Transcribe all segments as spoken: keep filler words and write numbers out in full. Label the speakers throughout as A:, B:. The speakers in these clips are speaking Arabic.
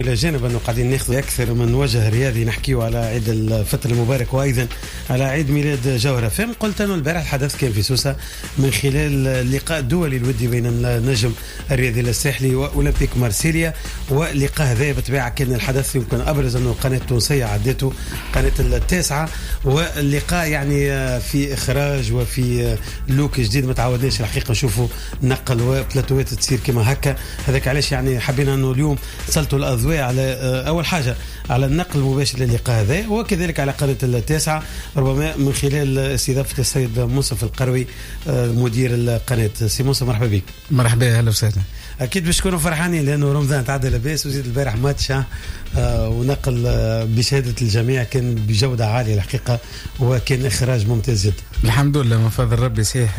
A: إلى جانب أنه قاعدين ناخذ أكثر من وجه رياضي نحكيه على عيد الفطر المبارك وأيضا على عيد ميلاد جوهرة فهم. قلت أنه البارح الحدث كان في سوسة من خلال اللقاء الدولي الودي بين النجم الرياضي الساحلي وأولمبيك مارسيليا. ولقاء هذا بطبيعة كان الحدث يمكن أبرز أنه قناة تونسية عدته قناة التاسعة، واللقاء يعني في إخراج وفي لوك جديد ما تعودناش الحقيقة نشوفوا نقل وبلاتوات تصير كما هكا. هذاك علاش يعني حبينا أنه اليوم سلطوا الأضواء على أول حاجة على النقل المباشر للقاء هذا، وكذلك على قناة التاسعة ربما من خلال استضافة السيد منصف القروي مدير القناة. سي منصف مرحبا بك.
B: مرحبا اهلا وسهلا.
A: اكيد باش تكونوا فرحانين لانه رمضان تعدى لاباس وزيد البارح ماتش آه ونقل آه بشهاده الجميع كان بجوده عاليه الحقيقه وكان اخراج ممتاز جدا.
B: الحمد لله من فضل ربي. صحيح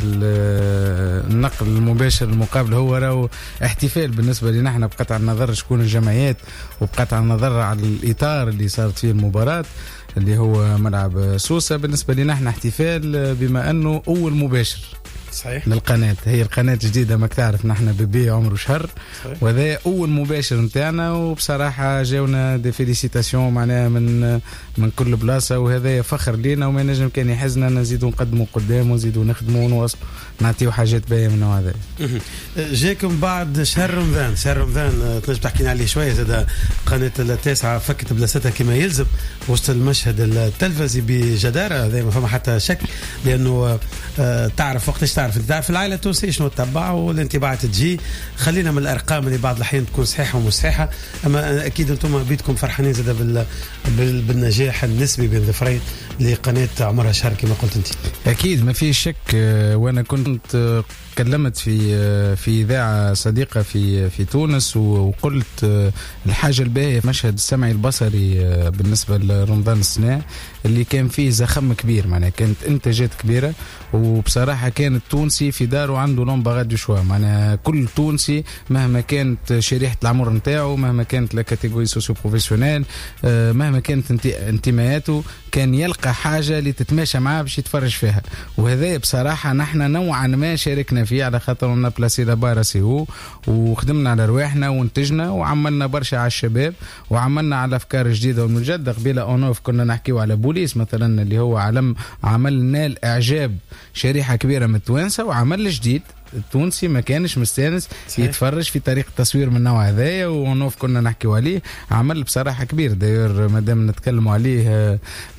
B: النقل المباشر المقابل هو راهو احتفال بالنسبه لنا احنا بقطع النظر شكون الجمعيات وبقطع النظر على الاطار اللي صارت فيه المباراه اللي هو ملعب سوسه. بالنسبه لنا احنا احتفال بما انه اول مباشر
A: صحيح
B: للقناة. هي القناة جديدة ما تعرف نحن ببي عمره شهر وهذا أول مباشر نتاعنا، وبصراحة جاونا دي فيليسيتاسيون معناها من من كل بلاصة وهذا فخر لينا وما نجم كان يحزنا نزيدوا نقدموا قدام ونزيدوا نخدموا ونواصل نعطيو حاجات باهية من النوع هذا.
A: جاكم بعد شهر رمضان. شهر رمضان تنجم تحكينا عليه شوية. زاد قناة التاسعة فكت بلاستها كما يلزم وسط المشهد التلفزي بجدارة، هذا ما فما حتى شك لأنه تعرف وقتاش تعرف انت تعرف العائله التونسيه شنو تتبع والانطباعات تجي. خلينا من الارقام اللي بعض الاحيان تكون صحيحه ومش صحيحه، اما اكيد انتم بيدكم فرحانين زاد بال... بال... بالنجاح النسبي بين ظفرين لقناه عمرها شهر كما قلت انت.
B: اكيد ما فيش شك. وانا كنت تكلمت في في اذاعه صديقه في في تونس وقلت الحاجه الباهيه في مشهد السمعي البصري بالنسبه لرمضان السنه اللي كان فيه زخم كبير، معناها كانت انتاجات كبيره وبصراحه كان التونسي في داره عنده لمبه غادي شويه، معناها كل تونسي مهما كانت شريحه العمر نتاعو مهما كانت لا كاتيجوري سوسيو بروفيسيونيل مهما كانت انتماءاته كان يلقى حاجه اللي تتماشى معاه باش يتفرج فيها. وهذا بصراحه نحن نوعا ما شاركنا فيه على خاطر لنا بلاسي لابارا سي هو وخدمنا على رواحنا وانتجنا وعملنا برشا على الشباب وعملنا على افكار جديده ومجدده. قبيله اونوف كنا نحكيو على بوليس مثلا اللي هو علم عملنا الاعجاب شريحه كبيره من التوانسه وعمل جديد التونسي ما كانش مستانس يتفرج في طريقة تصوير من النوع هذايا ونوف كنا نحكيو عليه عمل بصراحة كبير. داير مادام نتكلموا عليه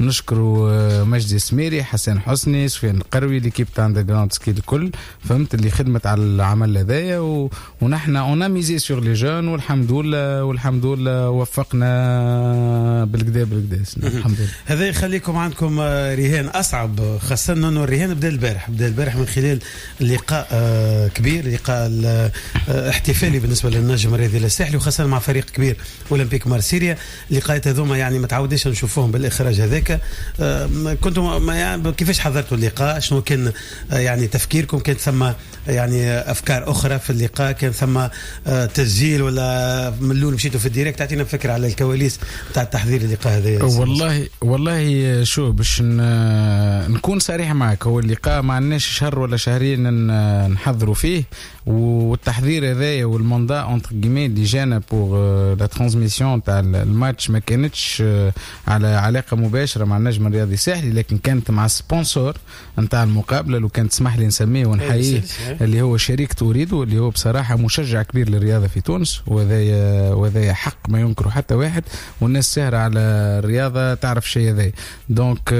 B: نشكروا مجدي السميري حسن حسني سفيان القروي ليكيب تاع اندرغراوند سكي الكل فهمت اللي خدمت على العمل هذايا و... ونحن اون ميزي سور لي جون والحمد لله والحمد لله وفقنا بالكدا بالكدا الحمد لله.
A: هذا يخليكم عندكم رهان اصعب خاصة انه الرهان بدا البارح بدا البارح من خلال اللقاء كبير لقاء احتفالي بالنسبه للنجم الرياضي الساحلي وخاصه مع فريق كبير اولمبيك مارسيليا. اللقاءات هذوما يعني ما تعودناش نشوفوهم بالاخراج هذاك. كنتم يعني كيفاش حضرتوا اللقاء؟ شنو كان يعني تفكيركم؟ كان ثم يعني افكار اخرى في اللقاء؟ كان ثم تسجيل ولا من الاول مشيتوا في الديريكت؟ تعطينا فكره على الكواليس تاع تحضير اللقاء هذا.
B: والله والله شو باش نكون صريح معك هو اللقاء ما عندناش شهر ولا شهرين نحضروا فيه والتحضير هذايا والمندا اونتر كيمي اللي جانا بور لا ترانسميسيون تاع الماتش ما كانتش على علاقه مباشره مع النجم الرياضي الساحلي لكن كانت مع سبونسور نتاع المقابله لو كانت تسمح لي نسميه ونحييه اللي هو شريك توريدو اللي هو بصراحه مشجع كبير للرياضه في تونس وهذايا وهذايا حق ما ينكره حتى واحد والناس سهره على الرياضه تعرف شيء هذا. دونك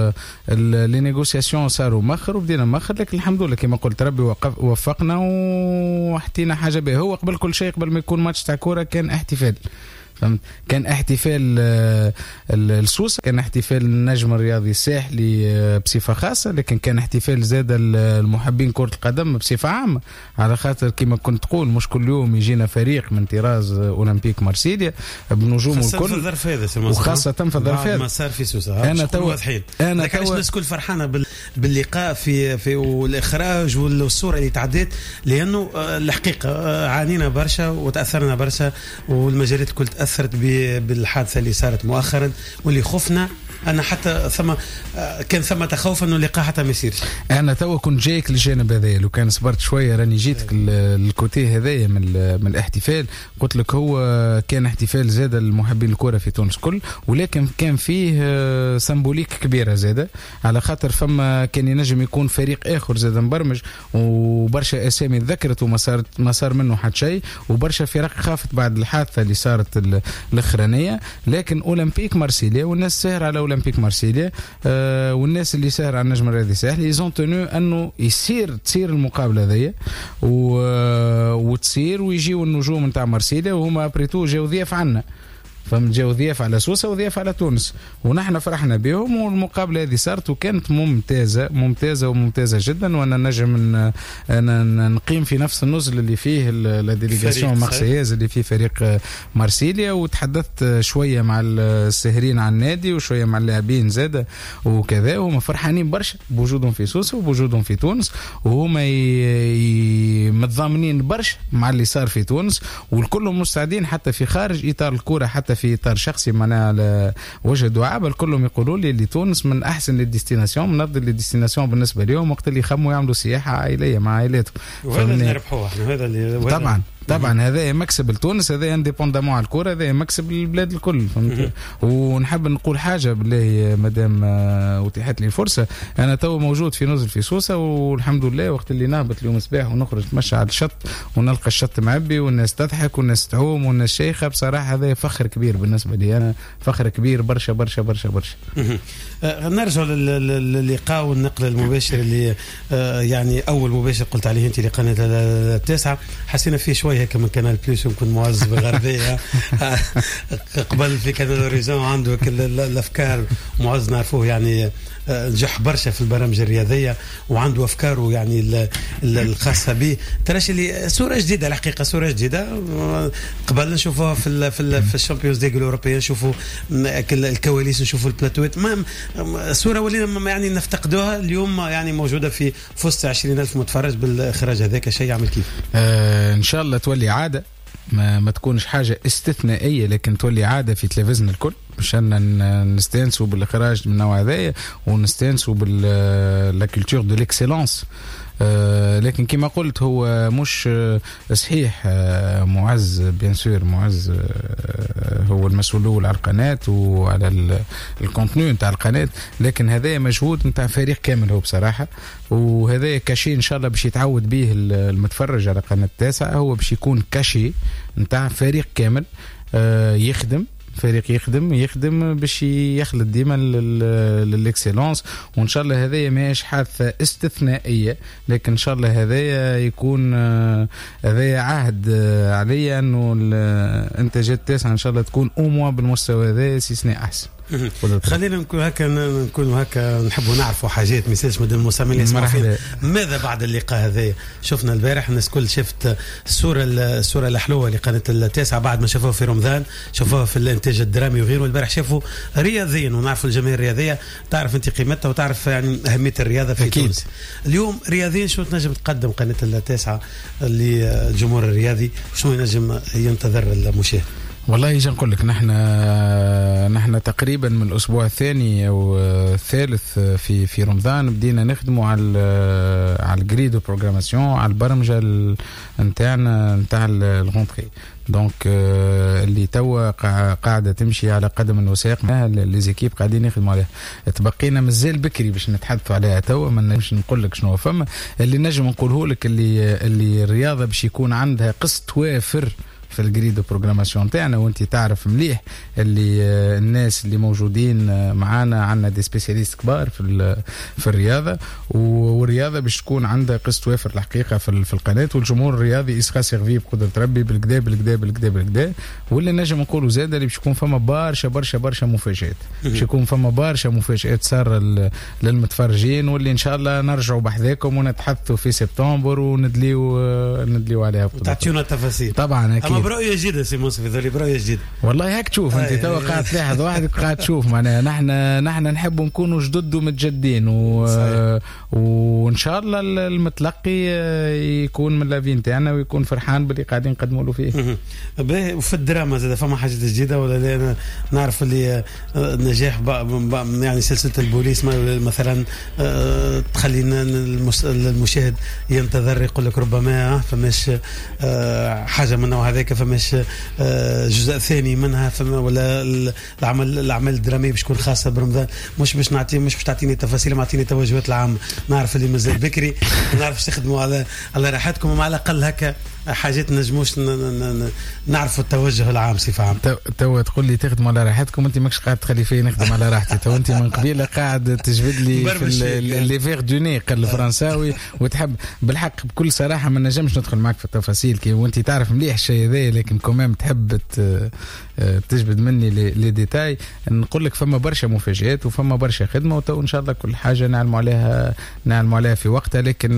B: لي نيغوسياسيون صاروا مخر وبدينا مخر لكن الحمد لله كما قلت ربي وفقنا وحتينا حاجه به. هو قبل كل شيء قبل ما يكون ماتش تاع كوره كان احتفال فهمت. كان احتفال السوسة كان احتفال النجم الرياضي الساحلي بصفة خاصة لكن كان احتفال زاد المحبين كرة القدم بصفة عامة على خاطر كما كنت تقول مش كل يوم يجينا فريق من طراز أولمبيك مارسيليا بنجوم الكل وخاصة في الظرف هذا
A: ما صار في سوسة. أنا تو أنا تو الناس كل فرحانة باللقاء في في والإخراج والصورة اللي تعديت لأنه الحقيقة عانينا برشا وتأثرنا برشا والمجالات الكل تأثر تاثرت بالحادثه اللي صارت مؤخرا واللي خفنا انا حتى ثم كان ثم تخوف انه اللقاء حتى ما يصيرش.
B: انا تو كنت جايك للجانب هذا، لو كان صبرت شويه راني جيتك الكوتي هذايا من من الاحتفال. قلت لك هو كان احتفال زاد المحبين الكره في تونس كل، ولكن كان فيه سمبوليك كبيره زاده، على خاطر فما كان ينجم يكون فريق اخر زاد مبرمج وبرشا اسامي ذكرت وما صارت ما صار منه حتى شيء، وبرشا فرق خافت بعد الحادثه اللي صارت الاخرانيه. لكن اولمبيك مارسيليا والناس سهر على اولمبيك مارسيليا آه والناس اللي سهر على النجم الرياضي الساحلي يزون تونو انه يصير تصير المقابله هذيا وتصير ويجيوا النجوم نتاع مارسيليا وهما بريتو جاو ضياف عنا، فهم جاو ضياف على سوسه وضياف على تونس، ونحن فرحنا بهم. والمقابله هذه صارت وكانت ممتازه ممتازه وممتازه جدا. وانا نجم انا نقيم في نفس النزل اللي فيه لا ديليغاسيون مارسيليز اللي فيه فريق مارسيليا، وتحدثت شويه مع الساهرين على النادي وشويه مع اللاعبين زاده وكذا، وهم فرحانين برشا بوجودهم في سوسه وبوجودهم في تونس، وهما متضامنين برشا مع اللي صار في تونس، والكلهم مستعدين حتى في خارج اطار الكره حتى في اطار شخصي معنا على وجه الدعاء. بل كلهم يقولوا لي اللي تونس من احسن الديستيناسيون، من افضل الديستيناسيون بالنسبه لهم وقت اللي يخموا يعملوا سياحه عائليه مع عائلاتهم.
A: وهذا اللي نربحوه احنا، هذا اللي
B: طبعا طبعا هذا مكسب لتونس، هذا انديبوندامون على الكره، هذا مكسب للبلاد الكل فهمت. ونحب نقول حاجه بالله مادام اتيحت لي الفرصه، انا تو موجود في نزل في سوسه والحمد لله، وقت اللي نهبط اليوم صباح ونخرج نتمشى على الشط ونلقى الشط معبي والناس تضحك والناس تعوم والناس شيخه، بصراحه هذا فخر كبير بالنسبه لي، انا فخر كبير برشا برشا برشا برشا.
A: نرجع للقاء والنقل المباشر اللي يعني اول مباشر قلت عليه انت لقناه التاسعه، حسينا فيه شويه هيك من كانال بليس ويمكن معز بالغربيه قبل في كانال اوريزون عنده كل الافكار، معز نعرفوه يعني نجح برشا في البرامج الرياضيه وعنده افكاره يعني الخاصه به. تراش اللي صوره جديده الحقيقه، صوره جديده قبل نشوفوها في ال في ال في الشامبيونز ليغ الاوروبيه، نشوفوا الكواليس نشوفوا البلاتوات، ما صوره ولينا يعني نفتقدوها اليوم يعني موجوده في وسط عشرين ألف متفرج بالاخراج هذاك. شيء يعمل كيف
B: آه ان شاء الله تولي عاده، ما, ما تكونش حاجه استثنائيه لكن تولي عاده في تلفزيون الكل، مشان نستانسوا بالاخراج من النوع هذايا ونستانسوا بال كولتور دو ليكسيلونس. آه لكن كما قلت هو مش صحيح. آه معز بيان سور معز آه هو المسؤول على القناة وعلى الكونتنو نتاع القناة، لكن هذا مجهود نتاع فريق كامل هو بصراحة، وهذا كاشي ان شاء الله باش يتعود به المتفرج على قناة التاسعة، هو باش يكون كاشي نتاع فريق كامل آه يخدم فريق يخدم يخدم باش يخلط ديما للاكسيلونس. وان شاء الله هذايا ماهيش حادثه استثنائيه، لكن ان شاء الله هذايا يكون هذايا عهد عليا انه الانتاجات التاسعه ان شاء الله تكون اوموا بالمستوى هذا استثناء احسن.
A: خلينا نكون هكا نكون هكا نحبوا نعرفوا حاجات ما يصيرش مدام المستمعين يسمعوا فينا. ماذا بعد اللقاء هذا؟ شفنا البارح الناس كل شفت الصوره الصوره الحلوه لقناه التاسعه بعد ما شافوها في رمضان، شافوها في الانتاج الدرامي وغيره، والبارح شافوا رياضيا، ونعرفوا الجماهير الرياضيه تعرف انت قيمتها وتعرف يعني اهميه الرياضه في
B: أكيد.
A: تونس. اليوم رياضيا شو تنجم تقدم قناه التاسعه للجمهور الرياضي، شنو ينجم ينتظر المشاهد؟
B: والله يجي نقول لك نحن نحن تقريبا من الاسبوع الثاني او الثالث في في رمضان بدينا نخدموا على على الجريدو بروغراماسيون، على البرمجه نتاعنا نتاع الغونتري. دونك اللي توا قاعده تمشي على قدم وساق، لي زيكيب قاعدين يخدموا عليها. تبقينا مازال بكري باش نتحدثوا عليها توا، ما نجمش نقول لك شنو فما. اللي نجم نقوله لك اللي اللي الرياضه باش يكون عندها قسط وافر في الجريدو بروغراماسيون تاعنا، وانت تعرف مليح اللي الناس اللي موجودين معانا عندنا دي سبيسياليست كبار في في الرياضه، والرياضه باش تكون عندها قسط وافر الحقيقه في في القناه، والجمهور الرياضي يسخا سيرفي بقدره ربي بالكدا بالكدا بالكدا بالكدا. واللي نجم نقولوا زاد اللي باش يكون فما برشا برشا برشا مفاجات، باش يكون فما برشا مفاجات صار للمتفرجين، واللي ان شاء الله نرجعوا بحذاكم ونتحدثوا في سبتمبر وندليو ندليو عليها.
A: تعطيونا التفاصيل
B: طبعا اكيد.
A: برؤيه جديده سي منصف ذولي برؤيه جديده
B: والله هيك تشوف انت تو قاعد تلاحظ وحدك قاعد تشوف معناها نحن نحن نحب نكونوا جدد ومتجدين و... وان شاء الله المتلقي يكون من لافين تاعنا ويكون فرحان باللي قاعدين نقدموا له فيه.
A: باهي وفي الدراما زاد فما حاجه جديده ولا لا؟ نعرف اللي نجاح يعني سلسله البوليس مثلا تخلي المشاهد ينتظر يقول لك ربما فماش حاجه من النوع هذاك فماش جزء ثاني منها فما ولا العمل الاعمال الدراميه باش تكون خاصه برمضان مش باش نعطي مش باش تعطيني تفاصيل ما تعطيني توجهات العامه. نعرف اللي مازال بكري نعرف تخدموا على على راحتكم ومع الاقل هكا حاجات نجموش نعرفوا التوجه العام صفه عامه.
B: تو تقول لي تخدموا على راحتكم انت ماكش قاعد تخلي فيه نخدم على راحتي. تو انت من قبيله قاعد تجبد لي في لي فيغ دو ني قال الفرنساوي وتحب بالحق بكل صراحه ما نجمش ندخل معك في التفاصيل كي وانت تعرف مليح الشيء هذا لكن كمان تحب تجبد مني لي ديتاي. نقول لك فما برشا مفاجآت وفما برشا خدمه وتو ان شاء الله كل حاجه نعلموا عليها نعلموا عليها في وقتها. لكن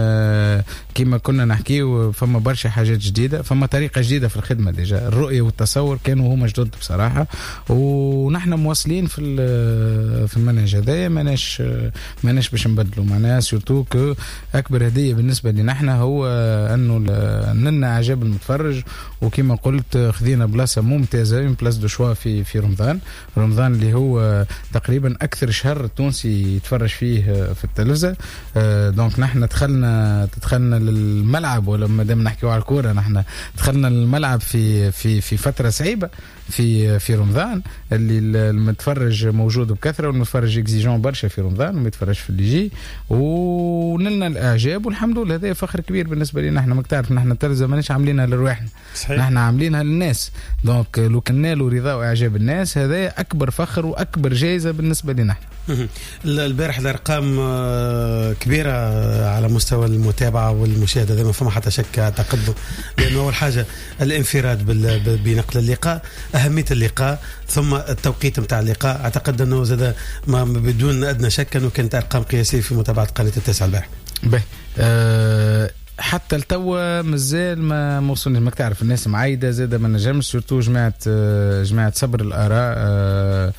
B: كما كنا نحكي فما برشا حاجات جديده فما طريقه جديده في الخدمه ديجا. الرؤيه والتصور كانوا هما جدد بصراحه ونحن مواصلين في في المنهج هذايا ماناش ماناش باش نبدلوا معناها سورتو كو اكبر هديه بالنسبه لنا احنا هو انه نلنا اعجاب المتفرج. وكما قلت خذينا بلاصه ممتازه من بلاص دو شوا في في رمضان رمضان اللي هو تقريبا اكثر شهر التونسي يتفرج فيه في التلفزه. دونك نحن دخلنا دخلنا للملعب ولا ما دام نحكيو على الكوره نحن دخلنا الملعب في في في فتره صعيبه في في رمضان اللي المتفرج موجود بكثره والمتفرج اكزيجون برشا في رمضان وما يتفرج في اللي يجي ونلنا الاعجاب والحمد لله. هذا فخر كبير بالنسبه لنا. احنا ما تعرف نحن التلفزه ماناش عاملينها لرواحنا نحن عاملينها للناس. دونك لو كان نالوا رضا واعجاب الناس هذا اكبر فخر واكبر جائزه بالنسبه لنا احنا.
A: البارح الارقام كبيره على مستوى المتابعه والمشاهده هذا ما فما حتى شك تقدم لانه اول حاجه الانفراد بنقل اللقاء أهمية اللقاء ثم التوقيت متاع اللقاء. أعتقد أنه زاد ما بدون أدنى شك أنه كانت أرقام قياسية في متابعة قناة التاسعة البارح.
B: به أه حتى التوا مازال ما موصلني ما تعرف الناس معايدة زاد ما نجمش سورتو جماعة جماعة صبر الآراء أه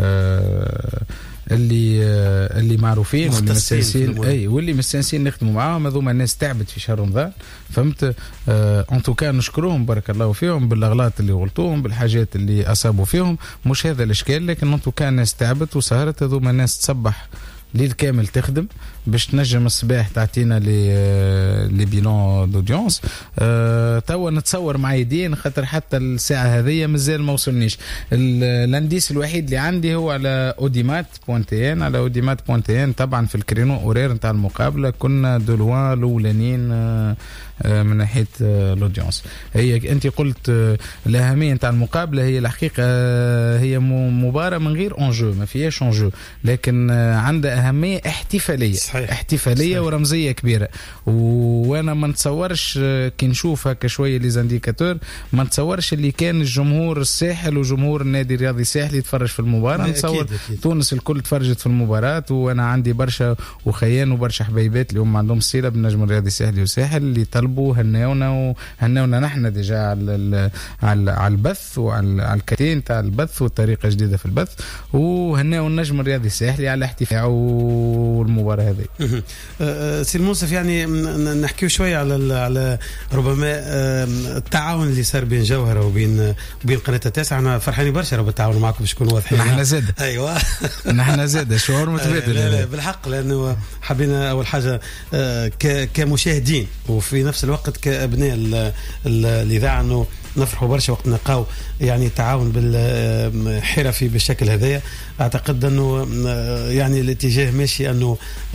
B: أه اللي اللي معروفين واللي مستانسين اي واللي مستانسين نخدموا معاهم. هذوما الناس تعبت في شهر رمضان فهمت. ان توكا نشكرهم بارك الله فيهم بالاغلاط اللي غلطوهم بالحاجات اللي اصابوا فيهم مش هذا الاشكال. لكن ان توكا الناس تعبت وسهرت. هذوما الناس تصبح ليل كامل تخدم باش تنجم الصباح تعطينا لي لي بيلون دوديونس. أه توا نتصور مع يدين خاطر حتى الساعه هذه مازال ما وصلنيش. الانديس الوحيد اللي عندي هو على اوديمات بوانتين على اوديمات بوانتين طبعا في الكرينو اورير نتاع المقابله كنا دولوان الاولانيين أه من ناحيه الاودينس. هي انت قلت الاهميه نتاع المقابله هي الحقيقه هي مباراه من غير انجو ما فيهاش انجو لكن عندها اهميه احتفاليه صحيح. احتفاليه صحيح. ورمزيه كبيره. وانا ما نتصورش كي نشوف هكا شويه لي زانديكاتور ما نتصورش اللي كان الجمهور الساحل وجمهور النادي الرياضي الساحلي يتفرج في المباراه. نتصور تونس الكل تفرجت في المباراه وانا عندي برشا وخيان وبرشا حبايبات اللي هم عندهم صله بالنجم الرياضي الساحلي والساحل اللي طلبوا هناونا وهناونا نحن ديجا على على على البث وعلى على الكتين تاع البث والطريقه جديده في البث وهناو النجم الرياضي الساحلي على احتفاله والمباراه هذه.
A: سي المنصف يعني نحكيو شويه على على ربما التعاون اللي صار بين جوهره وبين وبين قناه التاسعه. انا فرحانين برشا بالتعاون معكم باش نكونوا واضحين.
B: نحن زاد
A: ايوه
B: نحن زاد شعور متبادل.
A: لا لا بالحق لانه حبينا اول حاجه كمشاهدين وفي نفس الوقت كابناء الاذاعه انه نفرحوا برشا وقت نلقاو يعني تعاون بالحرفي بالشكل هذايا. اعتقد انه يعني الاتجاه ماشي انه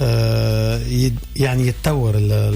A: يعني يتطور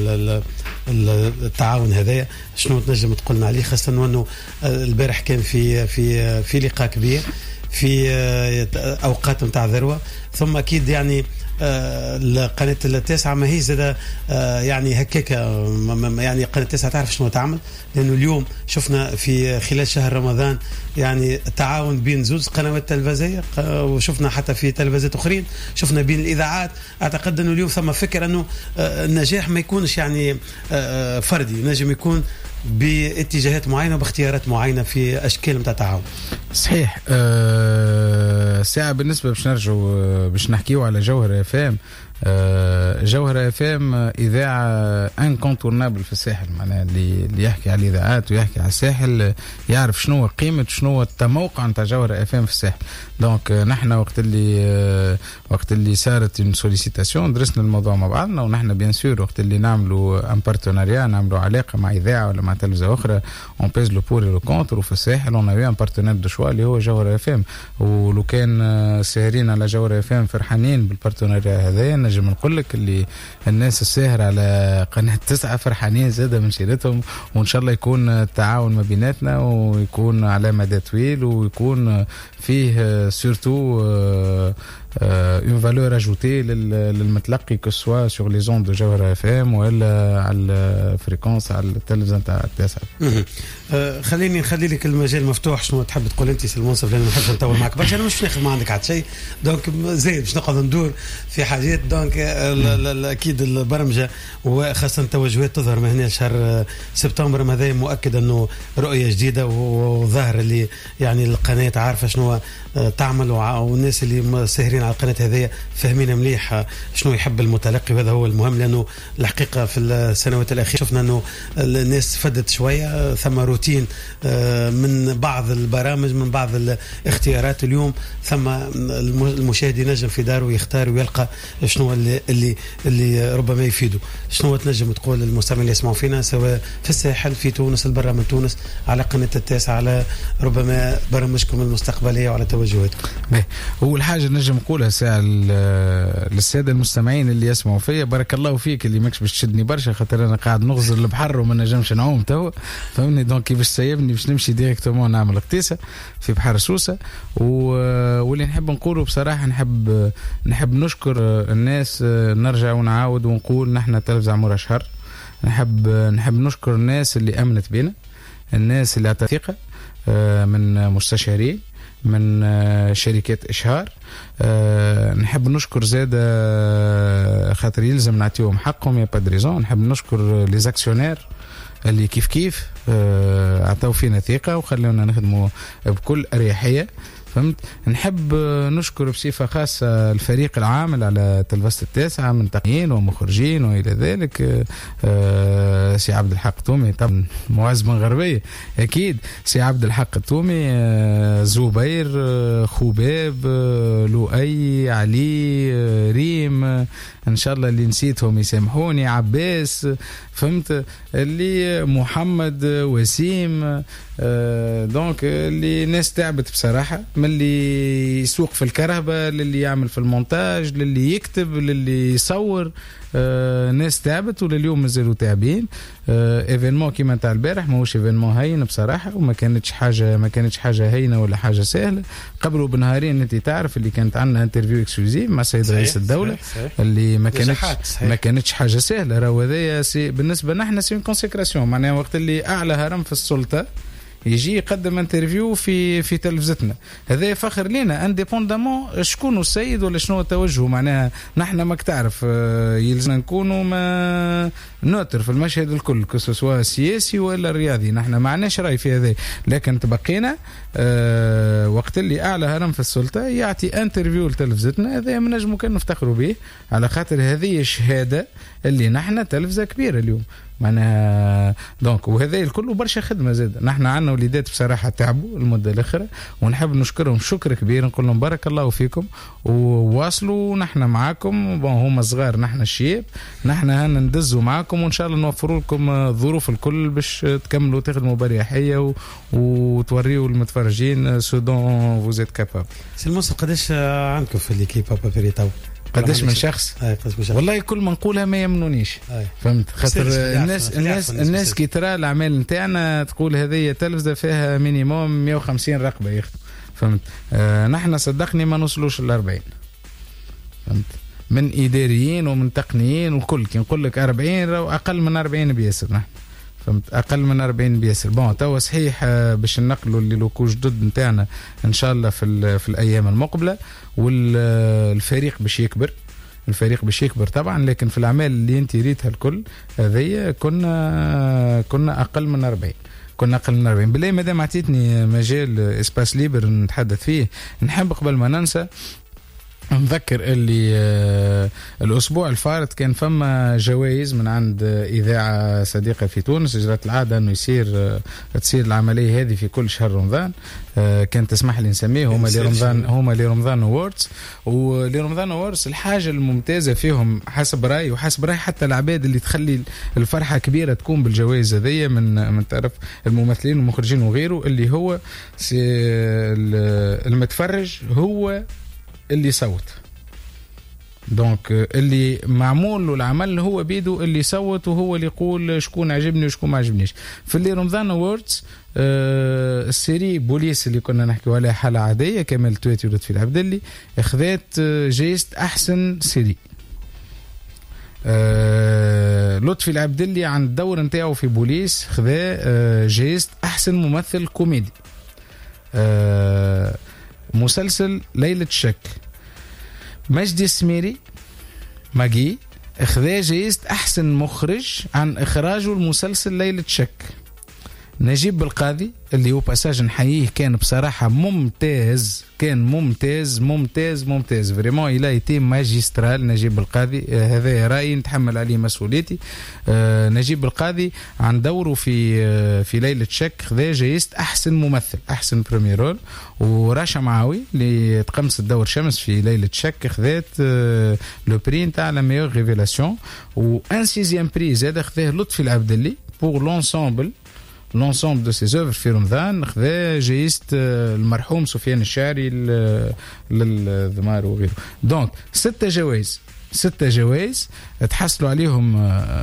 A: التعاون هذايا. شنو تنجم تقولنا عليه خاصه انه البارح كان في في في لقاء كبير في اوقات نتاع ذروه ثم اكيد يعني القناة التاسعة ما هي زادة يعني هكاك، يعني قناة التاسعة تعرف شنو تعمل، لأنه اليوم شفنا في خلال شهر رمضان يعني تعاون بين زوج قنوات تلفزية، وشفنا حتى في تلفزيات أخرين، شفنا بين الإذاعات. أعتقد أنه اليوم ثم فكر أنه النجاح ما يكونش يعني فردي، نجم يكون باتجاهات معينة وباختيارات معينة في أشكال متاع تعاون.
B: صحيح. أه ساعة بالنسبة باش نرجعوا باش نحكيوا على جوهرة اف ام. أه جوهرة اف ام إذاعة انكونتورنابل في الساحل، معناها اللي اللي يحكي على الإذاعات ويحكي على الساحل يعرف شنو قيمة شنو التموقع نتاع جوهرة اف ام في الساحل. دونك نحن وقت اللي أه وقت اللي صارت une سوليسيتاسيون درسنا الموضوع مع بعضنا، ونحن بيان سور وقت اللي نعملوا ان بارتناريا نعملوا علاقة مع إذاعة ولا مع تلفزة أخرى on pèse le pour et le contre، وفي الساحل on a eu un partenaire de choix اللي هو جوهرة اف ام. ولو كان ساهرين على جوهرة اف ام فرحانين بالبارتناريا هذا، نجم نقول لك اللي الناس الساهرة على قناة تسعة فرحانين زادة من شيرتهم، وإن شاء الله يكون التعاون ما بيناتنا ويكون على مدى طويل، ويكون فيه سورتو une valeur ajoutée للمتلقي que soit sur les ondes de جوهرة اف ام ولا على الفريكونس على التلفزيون تاع التاسعة.
A: خليني نخلي لك المجال مفتوح، شنو تحب تقول انت سي المنصف، لان نحب نطول معك برشا. انا مش ناخذ ما عندك حتى شيء، دونك زين باش نقعد ندور في حاجات. دونك اكيد البرمجه وخاصه التوجهات تظهر من هنا شهر سبتمبر هذا، مؤكد انه رؤيه جديده، وظاهر اللي يعني القناه عارفه شنو تعمل، والناس اللي ساهرين على القناه هذه فاهمين مليح شنو يحب المتلقي، وهذا هو المهم. لانه الحقيقه في السنوات الاخيره شفنا انه الناس فدت شويه، ثم روتين من بعض البرامج من بعض الاختيارات. اليوم ثم المشاهد ينجم في داره يختار ويلقى شنو اللي اللي اللي ربما يفيده. شنو تنجم تقول للمستمعين اللي يسمعوا فينا سواء في الساحل في تونس البرا من تونس على قناه التاسعة، على ربما برامجكم المستقبليه وعلى توجهاتكم؟
B: اول حاجه نجم نقولها ساعه للساده المستمعين اللي يسمعوا فيا، بارك الله فيك اللي ماكش باش تشدني برشا، خاطر انا قاعد نغزر البحر وما نجمش نعوم توا، فهمني. دونك كيفاش سايبني باش نمشي ديريكتومون نعمل قتيسه في بحر سوسه. واللي نحب نقوله بصراحه، نحب نحب نشكر الناس، نرجع ونعاود ونقول نحن تلفزة عمورة شهر. نحب نحب نشكر الناس اللي امنت بينا، الناس اللي اعطت ثقه من مستشارين، من شركات إشهار. أه نحب نشكر زاد خاطر يلزم نعطيهم حقهم يا بادريزون. نحب نشكر لي زاكسيونير اللي كيف كيف أه عطاو فينا ثقة وخلونا نخدموا بكل أريحية، فهمت. نحب نشكر بصفة خاصة الفريق العامل على تلفزة التاسعة من تقنيين ومخرجين وإلى ذلك. آه سي عبد الحق تومي طبعا معز من غربية أكيد، سي عبد الحق تومي، آه زبير، آه خباب، آه لؤي، علي، آه ريم، آه إن شاء الله اللي نسيتهم يسامحوني، عباس، فهمت، اللي محمد، وسيم. آه دونك اللي ناس تعبت بصراحة، من اللي يسوق في الكهرباء للي يعمل في المونتاج للي يكتب للي يصور. آه ناس تعبت ولليوم مازالوا تعبين. آه ايفينمون كيما تاع البارح ماهوش ايفينمون هين بصراحه، وما كانتش حاجه ما كانتش حاجه هينه ولا حاجه سهله. قبله بنهارين انت تعرف اللي كانت عندنا انترفيو اكسكلوزيف مع السيد رئيس الدوله، صحيح صحيح. اللي ما كانتش ما كانتش حاجه سهله. راهو هذايا بالنسبه نحن سي كونسيكراسيون، معناها وقت اللي اعلى هرم في السلطه يجي يقدم انترفيو في في تلفزتنا، هذا فخر لينا انديبوندامون شكون السيد ولا شنو توجهه. معناها نحن ماك تعرف يلزمنا نكونوا ما نوتر في المشهد الكل، كسوا سياسي ولا رياضي، نحن ما عندناش راي في هذا. لكن تبقينا أه وقت اللي اعلى هرم في السلطه يعطي انترفيو لتلفزتنا، هذا ما نجمو كان نفتخروا به، على خاطر هذه الشهاده اللي نحن تلفزه كبيره اليوم معناها. دونك وهذا الكل برشا خدمه زاد. نحن عندنا وليدات بصراحه تعبوا المده الاخرى، ونحب نشكرهم شكر كبير، نقول لهم بارك الله فيكم وواصلوا، نحن معاكم. بون هما صغار نحن الشياب، نحن ندزوا معاكم، وان شاء الله نوفروا لكم الظروف الكل باش تكملوا تخدموا بريحيه وتوريوا المتفرجين سو دون فوز ات كابابل.
A: سي الموسى قداش عندكم في ليكيب بابا بيريتاو؟
B: قداش من شخص؟ والله كل ما نقولها ما يمنونيش، فهمت، خاطر الناس الناس الناس كي ترى الاعمال نتاعنا تقول هذه تلفزه فيها مينيموم مية وخمسين رقبه يخدم، فهمت. آه نحن صدقني ما نوصلوش ل أربعين، فهمت. من اداريين ومن تقنيين وكل. كي نقول لك أربعين راهو اقل من أربعين بياسر، نحن فهمت، اقل من أربعين بياسر. بون توا صحيح باش ننقلوا اللي لوكو جدد نتاعنا ان شاء الله في في الايام المقبله، والفريق باش يكبر، الفريق باش يكبر طبعا، لكن في الاعمال اللي انت ريتها الكل هذه كنا كنا اقل من أربعين، كنا اقل من أربعين. بالله مادام عطيتني مجال اسباس ليبر نتحدث فيه، نحب قبل ما ننسى نذكر اللي آه الأسبوع الفارط كان فما جوائز من عند إذاعة صديقة في تونس. جرت العادة أنه يصير آه تصير العملية هذه في كل شهر رمضان. آه كان تسمح لي نسميه هما لرمضان هما لرمضان أووردز. ولرمضان أووردز الحاجة الممتازة فيهم حسب رأيي وحسب رأي حتى العباد اللي تخلي الفرحة كبيرة تكون بالجوائز هذية من من طرف الممثلين والمخرجين وغيره، اللي هو المتفرج هو اللي صوت. دونك اللي معمول له العمل هو بيدو اللي صوت، وهو اللي يقول شكون عجبني وشكون ما عجبنيش. في اللي رمضان أووردز آه السيري بوليس اللي كنا نحكي عليها حالة عادية، كمال تويتي ولطفي العبدلي، اخذت جايزة أحسن سيري. آه لطفي العبدلي عن الدور نتاعو في بوليس خذا آه جايزة أحسن ممثل كوميدي. آه مسلسل ليلة الشك، مجدي السميري ماجي اخذ جايزة احسن مخرج عن اخراجه المسلسل ليلة شك. نجيب بالقاضي اللي هو باساج نحييه، كان بصراحة ممتاز، كان ممتاز ممتاز ممتاز فريمون، إلى يتيم ماجسترال نجيب بالقاضي. آه هذا رأيي نتحمل عليه مسؤوليتي. آه نجيب بالقاضي عن دوره في آه في ليلة شك خذا جايزة أحسن ممثل، أحسن بريميرول. وراشا معاوي اللي تقمصت دور شمس في ليلة شك خذات آه لو بري نتاع لا ميور ريفيلاسيون. وان سيزيام بري زاد خذاه لطفي العبدلي بور لونسامبل l'ensemble de ses œuvres في رمضان. خذا جايزة المرحوم سفيان الشاعري للذمار وغيره. دونك ستة جوائز، ستة جوائز تحصلوا عليهم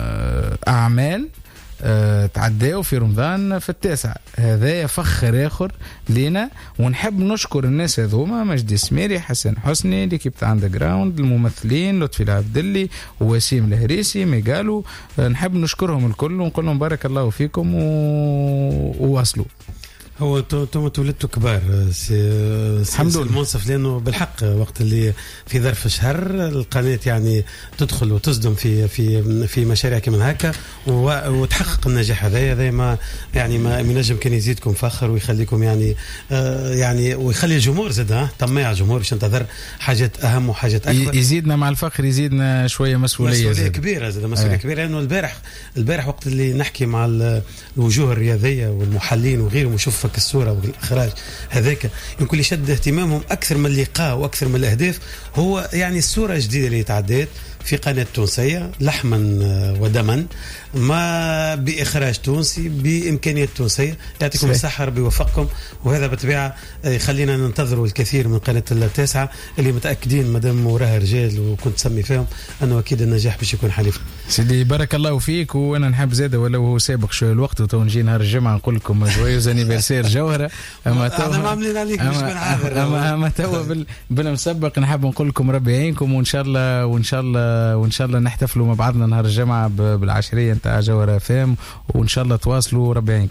B: أعمال أه تعداوا في رمضان في التاسع. هذا فخر آخر لنا، ونحب نشكر الناس هذوما: مجدي السميري، حسن حسني، ليكيب تاع اندرغراوند، الممثلين لطفي العبدلي ووسيم الهريسي ميغالو. أه نحب نشكرهم الكل ونقول لهم بارك الله فيكم وواصلوا.
A: هو انتم تولدتوا كبار الحمد لله المنصف، لانه بالحق وقت اللي في ظرف شهر القناه يعني تدخل وتصدم في في في مشاريع كمان هكا وتحقق النجاح هذا. هذا ما يعني ما ينجم كان يزيدكم فخر ويخليكم يعني آه يعني ويخلي الجمهور زاد طماع الجمهور باش ينتظر حاجات اهم وحاجات اكبر.
B: يزيدنا مع الفخر يزيدنا شويه مسؤوليه،
A: مسؤوليه كبيره زاد مسؤوليه آه. كبيره، لانه البارح البارح وقت اللي نحكي مع الوجوه الرياضيه والمحللين وغيرهم وشوف الصورة والإخراج هذاك يمكن يشد اهتمامهم أكثر من اللقاء وأكثر من الأهداف. هو يعني الصورة الجديدة اللي تعديت في قناة تونسية لحما ودما، ما بإخراج تونسي بإمكانيات تونسية. يعطيكم الصحة، ربي يوفقكم. وهذا بالطبيعة يخلينا ننتظروا الكثير من قناة التاسعة اللي متأكدين مدام وراها رجال وكنت تسمي فيهم أنه أكيد النجاح باش يكون حليف.
B: سيدي بارك الله فيك. وأنا نحب زادة ولو هو سابق شوية الوقت وتو نجي نهار الجمعة نقول لكم جويوز انيفرسير جوهرة. أما تو
A: أنا ما عاملين عليك مش
B: عابر. أما أما تو بال بالمسبق نحب نقول لكم ربي يعينكم، وإن شاء الله وإن شاء الله وإن شاء الله نحتفلوا مع بعضنا نهار الجمعة بالعشرية نتاع جوهرة فام، وإن شاء الله تواصلوا. ربي يعينكم.